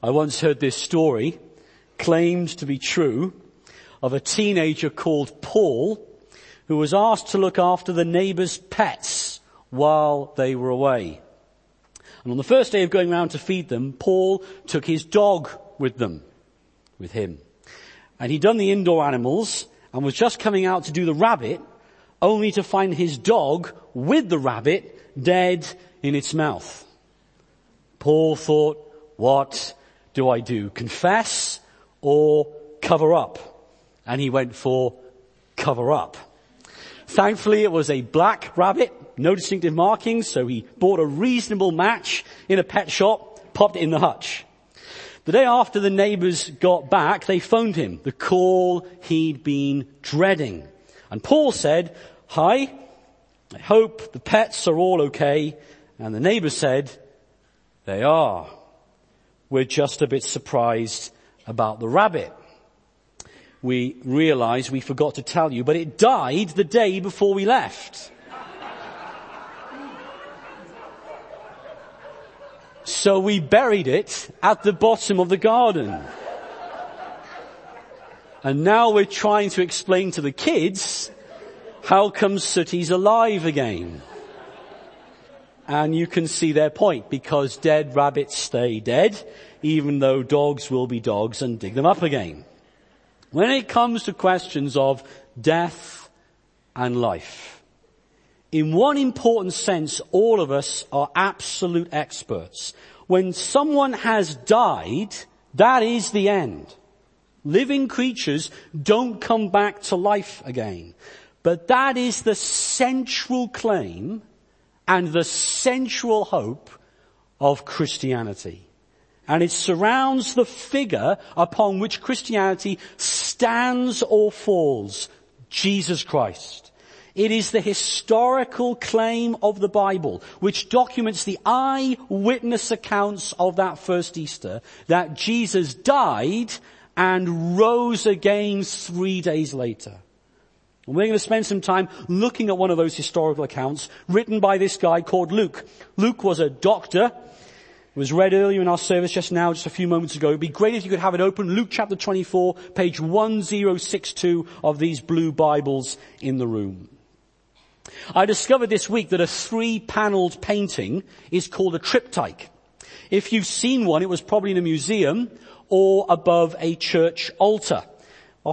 I once heard this story, claimed to be true, of a teenager called Paul, who was asked to look after the neighbour's pets while they were away. And on the first day of going round to feed them, Paul took his dog with him. And he'd done the indoor animals and was just coming out to do the rabbit, only to find his dog with the rabbit dead in its mouth. Paul thought, what do I do? Confess or cover up? And he went for cover up. Thankfully, it was a black rabbit, no distinctive markings, so he bought a reasonable match in a pet shop, popped it in the hutch. The day after the neighbours got back, they phoned him, the call he'd been dreading. And Paul said, "Hi, I hope the pets are all okay." And the neighbour said, "They are. We're just a bit surprised about the rabbit. We realise we forgot to tell you, but it died the day before we left." So we buried it at the bottom of the garden. And now we're trying to explain to the kids how come Sooty's alive again. And you can see their point, because dead rabbits stay dead, even though dogs will be dogs and dig them up again. When it comes to questions of death and life, in one important sense, all of us are absolute experts. When someone has died, that is the end. Living creatures don't come back to life again. But that is the central claim and the central hope of Christianity. And it surrounds the figure upon which Christianity stands or falls, Jesus Christ. It is the historical claim of the Bible, which documents the eyewitness accounts of that first Easter, that Jesus died and rose again 3 days later. And we're going to spend some time looking at one of those historical accounts written by this guy called Luke. Luke was a doctor. It was read earlier in our service just a few moments ago. It'd be great if you could have it open. Luke chapter 24, page 1062 of these blue Bibles in the room. I discovered this week that a 3-paneled painting is called a triptych. If you've seen one, it was probably in a museum or above a church altar. They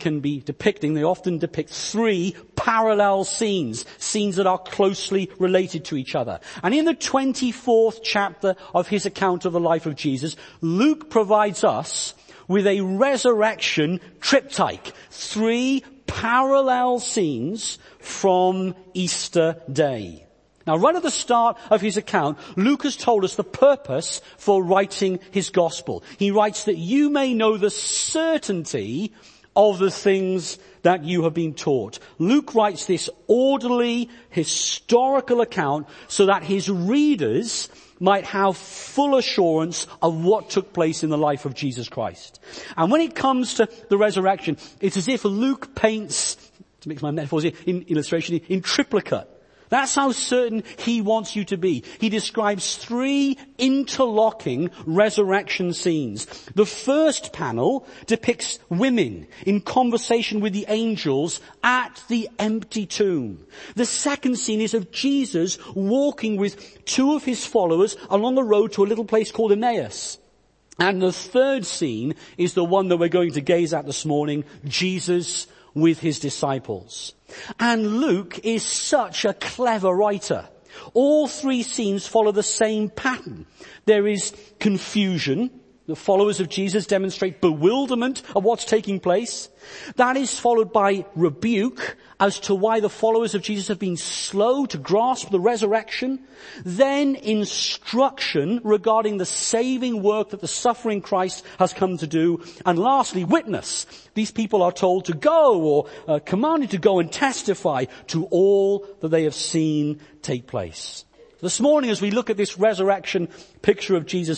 often depict 3 parallel scenes that are closely related to each other. And in the 24th chapter of his account of the life of Jesus, Luke provides us with a resurrection triptych, 3 parallel scenes from Easter Day. Now, right at the start of his account, Luke has told us the purpose for writing his gospel. He writes that you may know the certainty of the things that you have been taught. Luke writes this orderly, historical account so that his readers might have full assurance of what took place in the life of Jesus Christ. And when it comes to the resurrection, it's as if Luke paints, to mix my metaphors in illustration, in triplicate. That's how certain he wants you to be. He describes 3 interlocking resurrection scenes. The first panel depicts women in conversation with the angels at the empty tomb. The second scene is of Jesus walking with 2 of his followers along the road to a little place called Emmaus. And the third scene is the one that we're going to gaze at this morning, Jesus with his disciples. And Luke is such a clever writer. All 3 scenes follow the same pattern. There is confusion. The followers of Jesus demonstrate bewilderment of what's taking place. That is followed by rebuke as to why the followers of Jesus have been slow to grasp the resurrection. Then instruction regarding the saving work that the suffering Christ has come to do. And lastly, witness. These people are told to go or commanded to go and testify to all that they have seen take place. This morning, as we look at this resurrection picture of Jesus,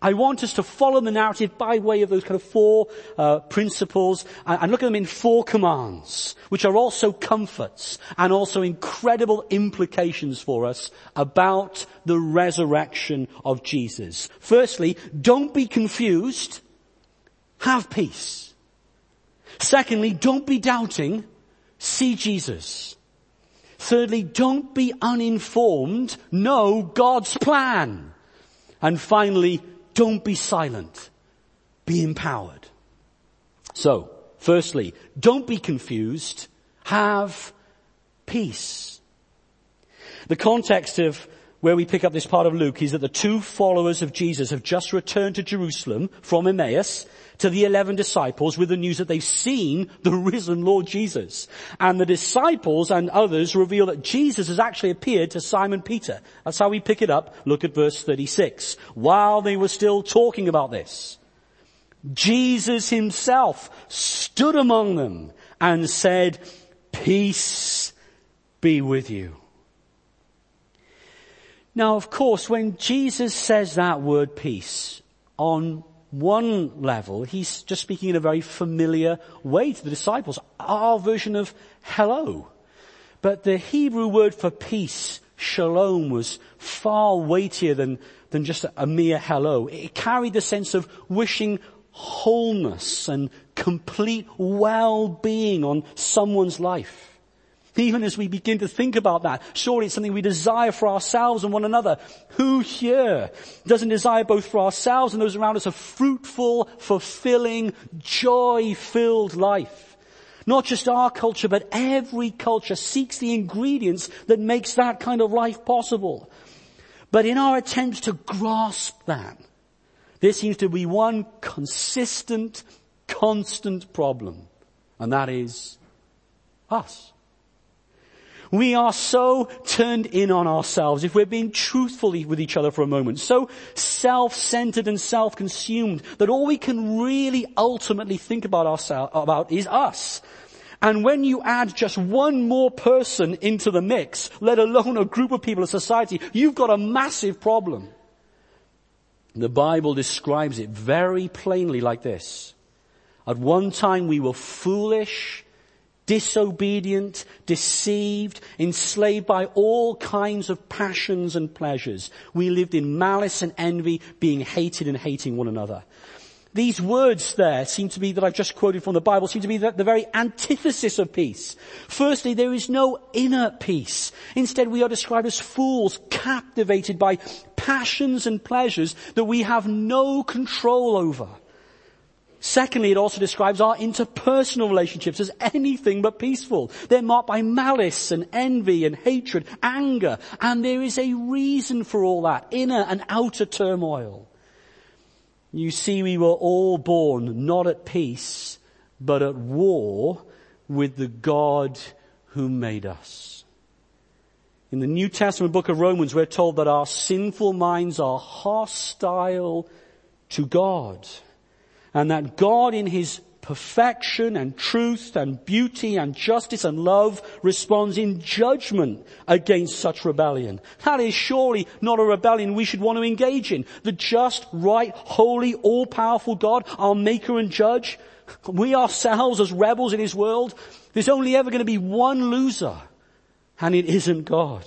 I want us to follow the narrative by way of those kind of four principles and look at them in four commands, which are also comforts and also incredible implications for us about the resurrection of Jesus. Firstly, don't be confused. Have peace. Secondly, don't be doubting. See Jesus. Thirdly, don't be uninformed. Know God's plan. And finally, don't be silent. Be empowered. So, firstly, don't be confused. Have peace. The context of where we pick up this part of Luke is that the two followers of Jesus have just returned to Jerusalem from Emmaus to the 11 disciples with the news that they've seen the risen Lord Jesus. And the disciples and others reveal that Jesus has actually appeared to Simon Peter. That's how we pick it up. Look at verse 36. While they were still talking about this, Jesus himself stood among them and said, "Peace be with you." Now, of course, when Jesus says that word peace, on one level, he's just speaking in a very familiar way to the disciples, our version of hello. But the Hebrew word for peace, shalom, was far weightier than just a mere hello. It carried the sense of wishing wholeness and complete well-being on someone's life. Even as we begin to think about that, surely it's something we desire for ourselves and one another. Who here doesn't desire both for ourselves and those around us a fruitful, fulfilling, joy-filled life? Not just our culture, but every culture seeks the ingredients that makes that kind of life possible. But in our attempts to grasp that, there seems to be one consistent, constant problem, and that is us. We are so turned in on ourselves, if we're being truthful with each other for a moment, so self-centered and self-consumed that all we can really ultimately think about is us. And when you add just one more person into the mix, let alone a group of people, a society, you've got a massive problem. The Bible describes it very plainly like this. At one time we were foolish, disobedient, deceived, enslaved by all kinds of passions and pleasures. We lived in malice and envy, being hated and hating one another. These words there seem to be, that I've just quoted from the Bible, seem to be the very antithesis of peace. Firstly, there is no inner peace. Instead, we are described as fools, captivated by passions and pleasures that we have no control over. Secondly, it also describes our interpersonal relationships as anything but peaceful. They're marked by malice and envy and hatred, anger, and there is a reason for all that, inner and outer turmoil. You see, we were all born not at peace, but at war with the God who made us. In the New Testament book of Romans, we're told that our sinful minds are hostile to God. And that God in his perfection and truth and beauty and justice and love responds in judgment against such rebellion. That is surely not a rebellion we should want to engage in. The just, right, holy, all-powerful God, our maker and judge, we ourselves as rebels in his world, there's only ever going to be one loser, and it isn't God.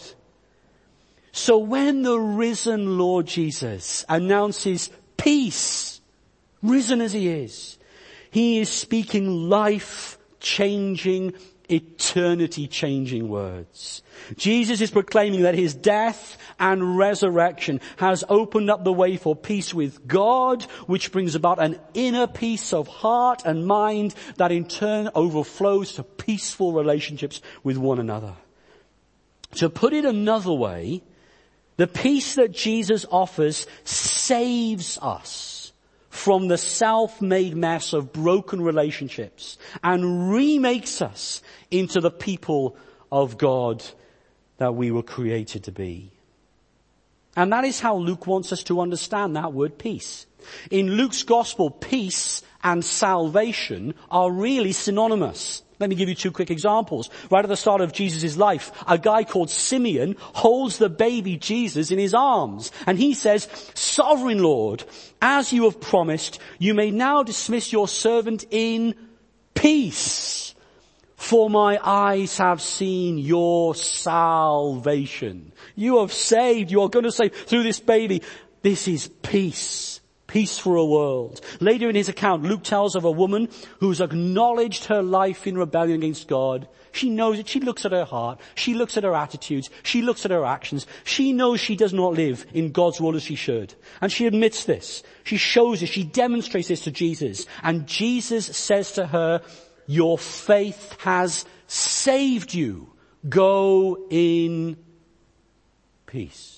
So when the risen Lord Jesus announces peace, risen as he is speaking life-changing, eternity-changing words. Jesus is proclaiming that his death and resurrection has opened up the way for peace with God, which brings about an inner peace of heart and mind that in turn overflows to peaceful relationships with one another. To put it another way, the peace that Jesus offers saves us from the self-made mess of broken relationships and remakes us into the people of God that we were created to be. And that is how Luke wants us to understand that word peace. In Luke's gospel, peace and salvation are really synonymous. Let me give you two quick examples. Right at the start of Jesus' life, a guy called Simeon holds the baby Jesus in his arms. And he says, "Sovereign Lord, as you have promised, you may now dismiss your servant in peace. For my eyes have seen your salvation." You have saved, you are going to save through this baby. This is peace. Peace for a world. Later in his account, Luke tells of a woman who's acknowledged her life in rebellion against God. She knows it. She looks at her heart. She looks at her attitudes. She looks at her actions. She knows she does not live in God's will as she should. And she admits this. She shows it. She demonstrates this to Jesus. And Jesus says to her, "Your faith has saved you. Go in peace."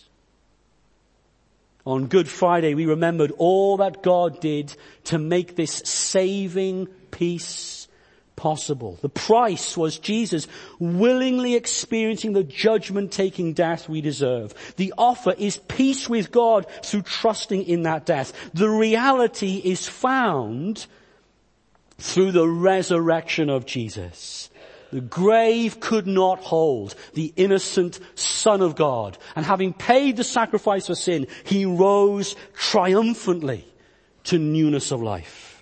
On Good Friday, we remembered all that God did to make this saving peace possible. The price was Jesus willingly experiencing the judgment-taking death we deserve. The offer is peace with God through trusting in that death. The reality is found through the resurrection of Jesus. The grave could not hold the innocent Son of God. And having paid the sacrifice for sin, he rose triumphantly to newness of life.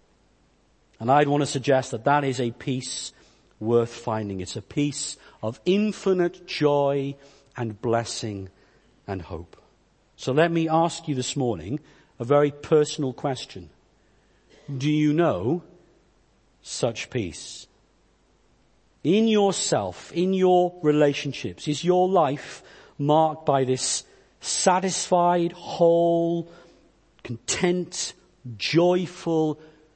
And I'd want to suggest that that is a peace worth finding. It's a peace of infinite joy and blessing and hope. So let me ask you this morning a very personal question. Do you know such peace? In yourself, in your relationships, is your life marked by this satisfied, whole, content, joyful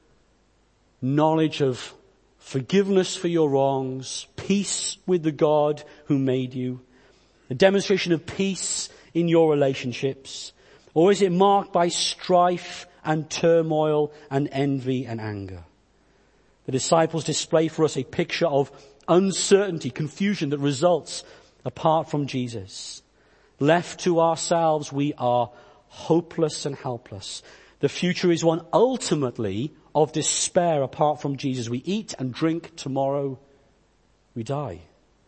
knowledge of forgiveness for your wrongs, peace with the God who made you, a demonstration of peace in your relationships? Or is it marked by strife and turmoil and envy and anger? The disciples display for us a picture of uncertainty, confusion that results apart from Jesus. Left to ourselves, we are hopeless and helpless. The future is one ultimately of despair apart from Jesus. We eat and drink, tomorrow we die.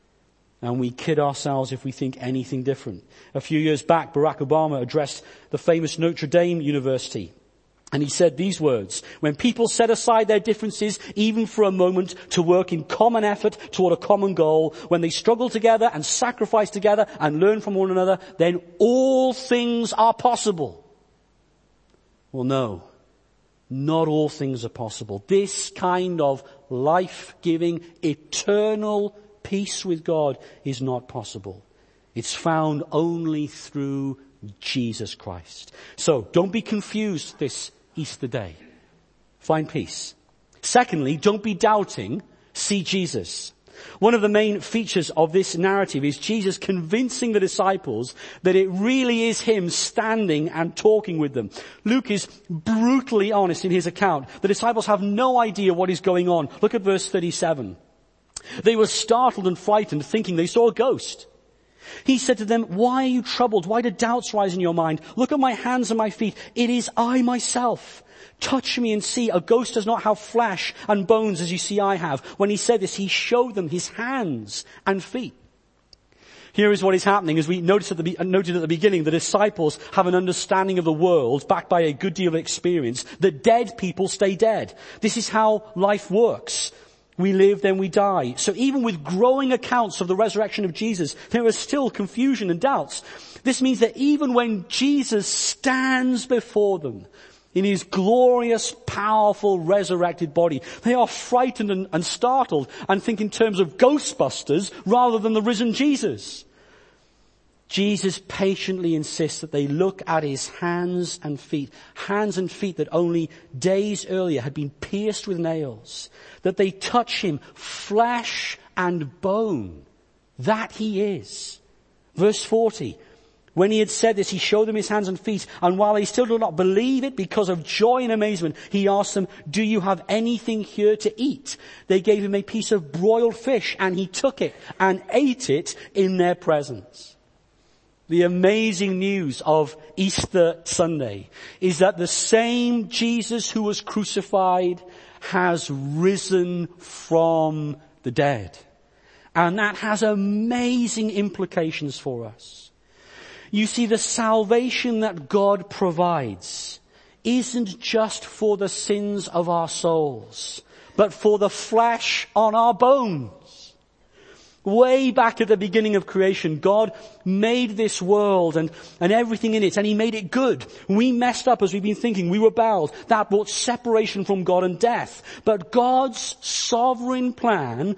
And we kid ourselves if we think anything different. A few years back, Barack Obama addressed the famous Notre Dame University. And he said these words: "When people set aside their differences, even for a moment, to work in common effort toward a common goal, when they struggle together and sacrifice together and learn from one another, then all things are possible." Well, no, not all things are possible. This kind of life-giving, eternal peace with God is not possible. It's found only through Jesus Christ. So don't be confused this Easter day. Find peace. Secondly, don't be doubting. See Jesus. One of the main features of this narrative is Jesus convincing the disciples that it really is him standing and talking with them. Luke is brutally honest in his account. The disciples have no idea what is going on. Look at verse 37. They were startled and frightened, thinking they saw a ghost. He said to them, "Why are you troubled? Why do doubts rise in your mind? Look at my hands and my feet. It is I myself. Touch me and see. A ghost does not have flesh and bones as you see I have." When he said this, he showed them his hands and feet. Here is what is happening. As we noted at the beginning, the disciples have an understanding of the world backed by a good deal of experience that dead people stay dead. This is how life works. We live, then we die. So even with growing accounts of the resurrection of Jesus, there is still confusion and doubts. This means that even when Jesus stands before them in his glorious, powerful, resurrected body, they are frightened and startled and think in terms of Ghostbusters rather than the risen Jesus. Jesus patiently insists that they look at his hands and feet that only days earlier had been pierced with nails, that they touch him, flesh and bone, that he is. Verse 40, when he had said this, he showed them his hands and feet, and while they still did not believe it because of joy and amazement, he asked them, "Do you have anything here to eat?" They gave him a piece of broiled fish, and he took it and ate it in their presence. The amazing news of Easter Sunday is that the same Jesus who was crucified has risen from the dead. And that has amazing implications for us. You see, the salvation that God provides isn't just for the sins of our souls, but for the flesh on our bones. Way back at the beginning of creation, God made this world and everything in it, and He made it good. We messed up, as we've been thinking. We rebelled. That brought separation from God and death. But God's sovereign plan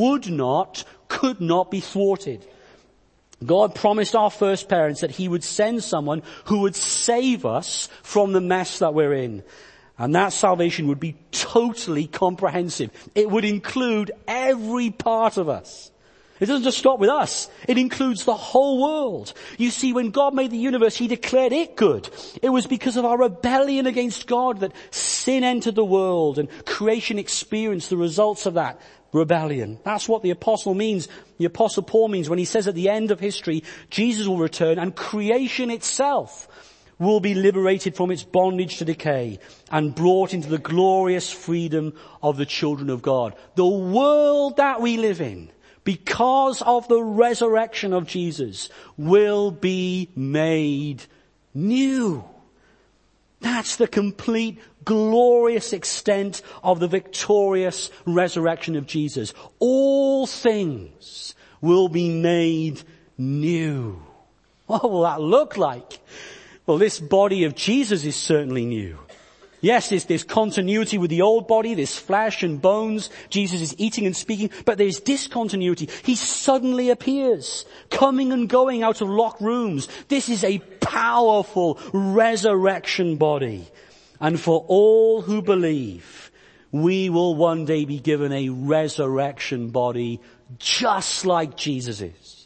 could not be thwarted. God promised our first parents that He would send someone who would save us from the mess that we're in. And that salvation would be totally comprehensive. It would include every part of us. It doesn't just stop with us. It includes the whole world. You see, when God made the universe, He declared it good. It was because of our rebellion against God that sin entered the world and creation experienced the results of that rebellion. That's what the Apostle Paul means when he says at the end of history, Jesus will return and creation itself will be liberated from its bondage to decay and brought into the glorious freedom of the children of God. The world that we live in, because of the resurrection of Jesus, will be made new. That's the complete, glorious extent of the victorious resurrection of Jesus. All things will be made new. What will that look like? Well, this body of Jesus is certainly new. Yes, there's continuity with the old body, there's flesh and bones. Jesus is eating and speaking, but there's discontinuity. He suddenly appears, coming and going out of locked rooms. This is a powerful resurrection body. And for all who believe, we will one day be given a resurrection body just like Jesus is.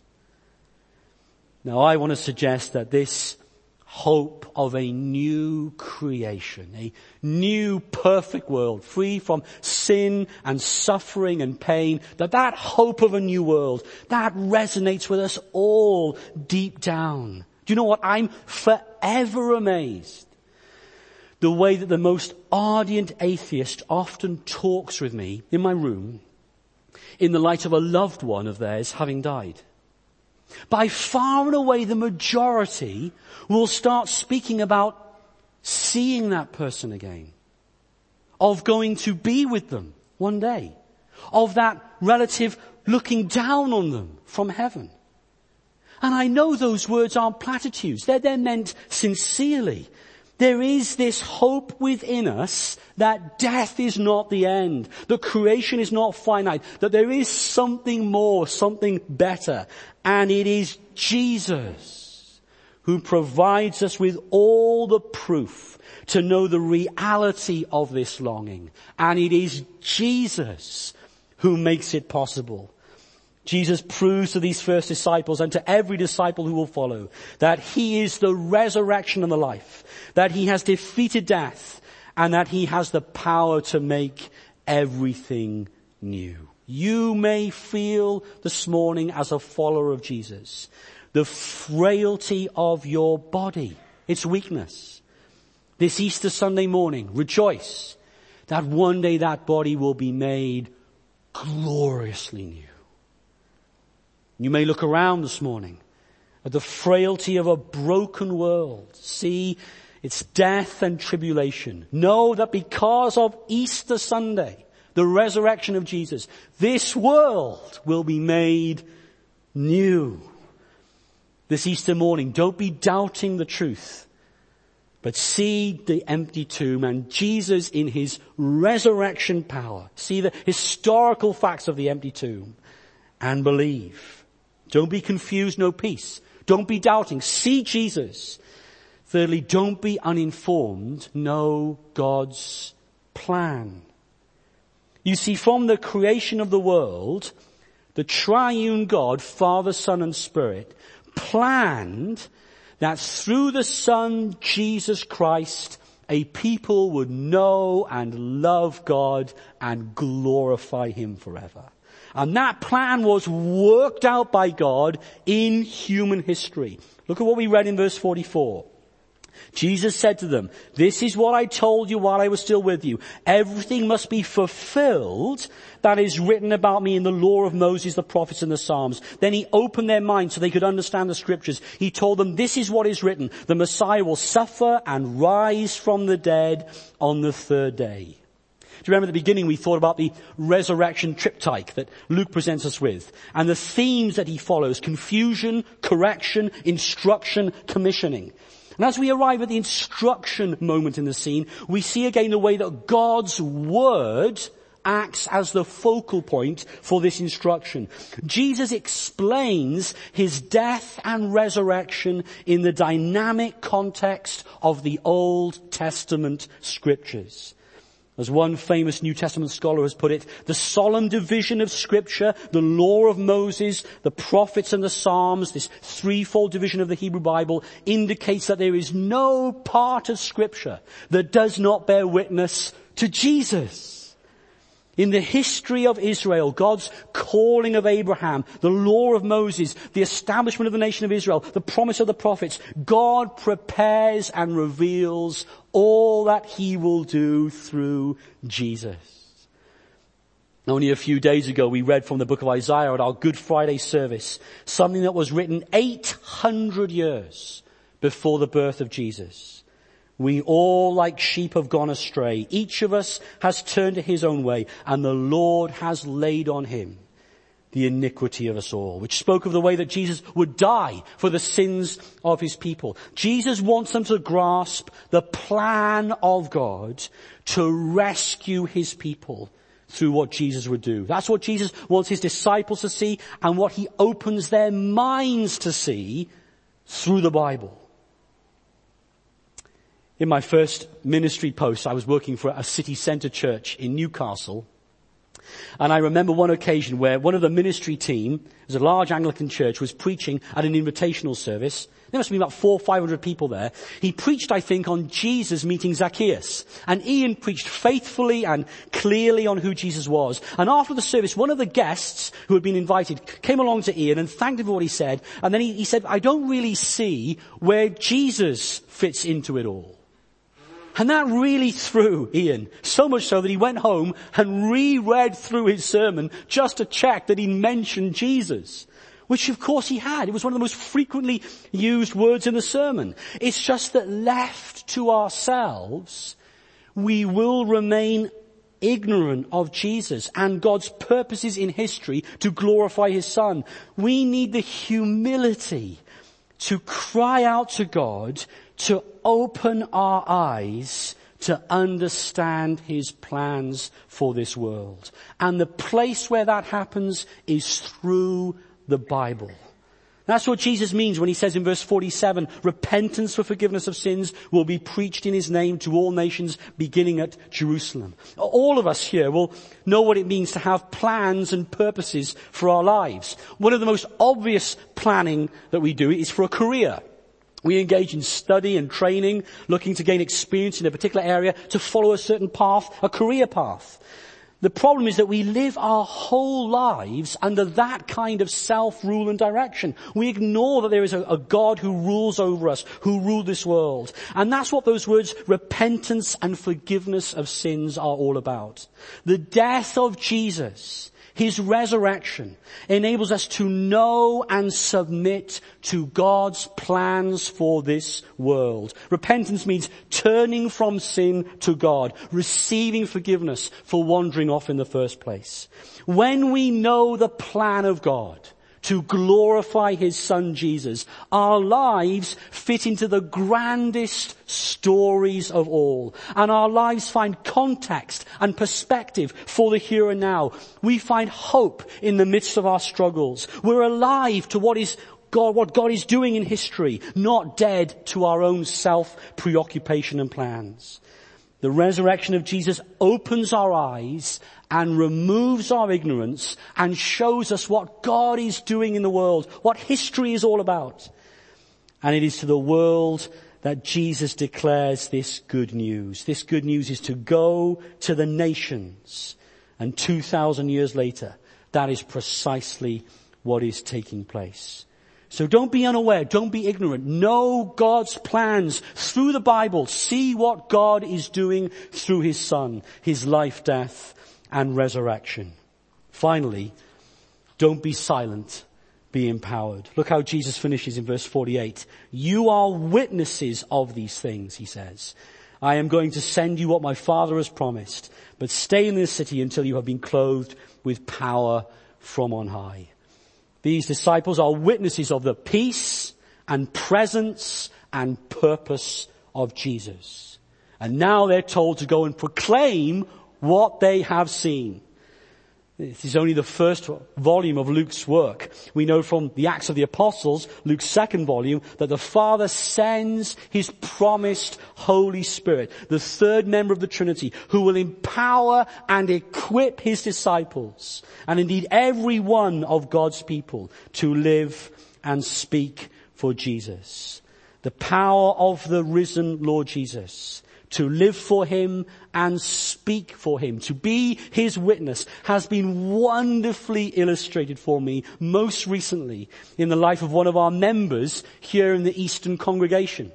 Now, I want to suggest that this hope of a new creation, a new perfect world, free from sin and suffering and pain, that hope of a new world, that resonates with us all deep down. Do you know what? I'm forever amazed the way that the most ardent atheist often talks with me in my room in the light of a loved one of theirs having died. By far and away the majority will start speaking about seeing that person again, of going to be with them one day, of that relative looking down on them from heaven. And I know those words aren't platitudes. They're meant sincerely. There is this hope within us that death is not the end, that creation is not finite, that there is something more, something better. And it is Jesus who provides us with all the proof to know the reality of this longing. And it is Jesus who makes it possible. Jesus proves to these first disciples and to every disciple who will follow that He is the resurrection and the life, that He has defeated death, and that He has the power to make everything new. You may feel this morning as a follower of Jesus the frailty of your body, its weakness. This Easter Sunday morning, rejoice that one day that body will be made gloriously new. You may look around this morning at the frailty of a broken world, see its death and tribulation. Know that because of Easter Sunday, the resurrection of Jesus, this world will be made new. This Easter morning, don't be doubting the truth, but see the empty tomb and Jesus in His resurrection power. See the historical facts of the empty tomb and believe. Don't be confused, no peace. Don't be doubting. See Jesus. Thirdly, don't be uninformed. Know God's plan. You see, from the creation of the world, the triune God, Father, Son, and Spirit, planned that through the Son, Jesus Christ, a people would know and love God and glorify Him forever. And that plan was worked out by God in human history. Look at what we read in verse 44. Jesus said to them, "This is what I told you while I was still with you. Everything must be fulfilled that is written about me in the law of Moses, the prophets, and the Psalms." Then he opened their minds so they could understand the scriptures. He told them, "This is what is written. The Messiah will suffer and rise from the dead on the third day." Do you remember at the beginning we thought about the resurrection triptych that Luke presents us with? And the themes that he follows: confusion, correction, instruction, commissioning. And as we arrive at the instruction moment in the scene, we see again the way that God's word acts as the focal point for this instruction. Jesus explains his death and resurrection in the dynamic context of the Old Testament scriptures. As one famous New Testament scholar has put it, the solemn division of Scripture, the law of Moses, the prophets and the Psalms, this threefold division of the Hebrew Bible, indicates that there is no part of Scripture that does not bear witness to Jesus. In the history of Israel, God's calling of Abraham, the law of Moses, the establishment of the nation of Israel, the promise of the prophets, God prepares and reveals all that he will do through Jesus. Only a few days ago we read from the book of Isaiah at our Good Friday service, something that was written 800 years before the birth of Jesus. "We all like sheep have gone astray. Each of us has turned to his own way, and the Lord has laid on him the iniquity of us all," which spoke of the way that Jesus would die for the sins of his people. Jesus wants them to grasp the plan of God to rescue his people through what Jesus would do. That's what Jesus wants his disciples to see, and what he opens their minds to see through the Bible. In my first ministry post, I was working for a city centre church in Newcastle. And I remember one occasion where one of the ministry team, it was a large Anglican church, was preaching at an invitational service. There must have been about 400 or 500 people there. He preached, I think, on Jesus meeting Zacchaeus. And Ian preached faithfully and clearly on who Jesus was. And after the service, one of the guests who had been invited came along to Ian and thanked him for what he said. And then he said, "I don't really see where Jesus fits into it all." And that really threw Ian, so much so that he went home and reread through his sermon just to check that he mentioned Jesus, which of course he had. It was one of the most frequently used words in the sermon. It's just that left to ourselves, we will remain ignorant of Jesus and God's purposes in history to glorify his Son. We need the humility to cry out to God to open our eyes to understand his plans for this world. And the place where that happens is through the Bible. That's what Jesus means when he says in verse 47, repentance for forgiveness of sins will be preached in his name to all nations, beginning at Jerusalem. All of us here will know what it means to have plans and purposes for our lives. One of the most obvious planning that we do is for a career. We engage in study and training, looking to gain experience in a particular area to follow a certain path, a career path. The problem is that we live our whole lives under that kind of self-rule and direction. We ignore that there is a God who rules over us, who ruled this world. And that's what those words, repentance and forgiveness of sins, are all about. The death of Jesus, his resurrection, enables us to know and submit to God's plans for this world. Repentance means turning from sin to God, receiving forgiveness for wandering off in the first place. When we know the plan of God to glorify his Son Jesus, our lives fit into the grandest stories of all. And our lives find context and perspective for the here and now. We find hope in the midst of our struggles. We're alive to what God is doing in history, not dead to our own self-preoccupation and plans. The resurrection of Jesus opens our eyes and removes our ignorance and shows us what God is doing in the world, what history is all about. And it is to the world that Jesus declares this good news. This good news is to go to the nations. And 2,000 years later, that is precisely what is taking place. So don't be unaware, don't be ignorant. Know God's plans through the Bible. See what God is doing through his Son, his life, death, and resurrection. Finally, don't be silent, be empowered. Look how Jesus finishes in verse 48. You are witnesses of these things, he says. I am going to send you what my Father has promised, but stay in this city until you have been clothed with power from on high. These disciples are witnesses of the peace and presence and purpose of Jesus. And now they're told to go and proclaim what they have seen. This is only the first volume of Luke's work. We know from the Acts of the Apostles, Luke's second volume, that the Father sends his promised Holy Spirit, the third member of the Trinity, who will empower and equip his disciples, and indeed every one of God's people, to live and speak for Jesus. The power of the risen Lord Jesus to live for him and speak for him, to be his witness, has been wonderfully illustrated for me most recently in the life of one of our members here in the Eastern congregation.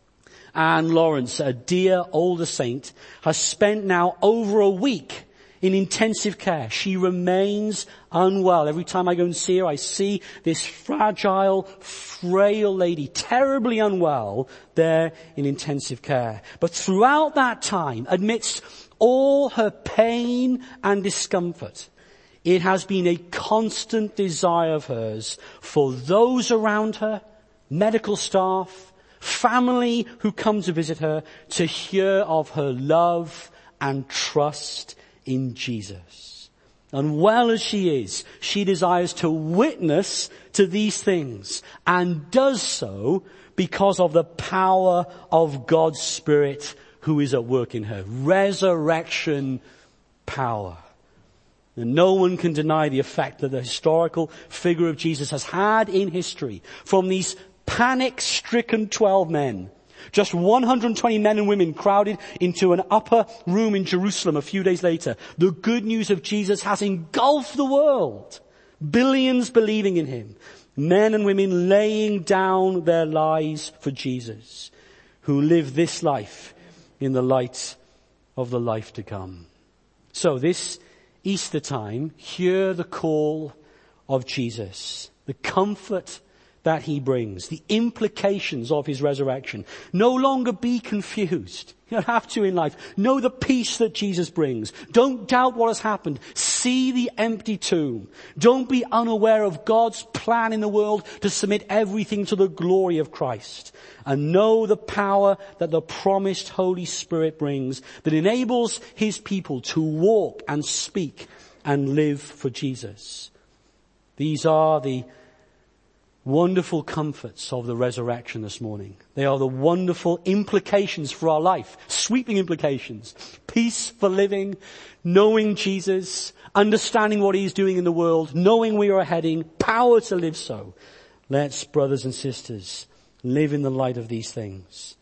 Anne Lawrence, a dear older saint, has spent now over a week in intensive care. She remains unwell. Every time I go and see her, I see this fragile, frail lady, terribly unwell, there in intensive care. But throughout that time, amidst all her pain and discomfort, it has been a constant desire of hers for those around her, medical staff, family who come to visit her, to hear of her love and trust in Jesus. Unwell as she is, she desires to witness to these things, and does so because of the power of God's Spirit who is at work in her. Resurrection power. And no one can deny the effect that the historical figure of Jesus has had in history. From these panic-stricken 12 men, just 120 men and women crowded into an upper room in Jerusalem a few days later. The good news of Jesus has engulfed the world. Billions believing in him. Men and women laying down their lives for Jesus, who live this life in the light of the life to come. So this Easter time, hear the call of Jesus, the comfort that he brings, the implications of his resurrection. No longer be confused. You don't have to in life. Know the peace that Jesus brings. Don't doubt what has happened. See the empty tomb. Don't be unaware of God's plan in the world to submit everything to the glory of Christ. And know the power that the promised Holy Spirit brings, that enables his people to walk and speak and live for Jesus. These are the wonderful comforts of the resurrection this morning. They are the wonderful implications for our life, sweeping implications. Peace for living, knowing Jesus, understanding what he's doing in the world, knowing we are heading, power to live so. Let's, brothers and sisters, live in the light of these things.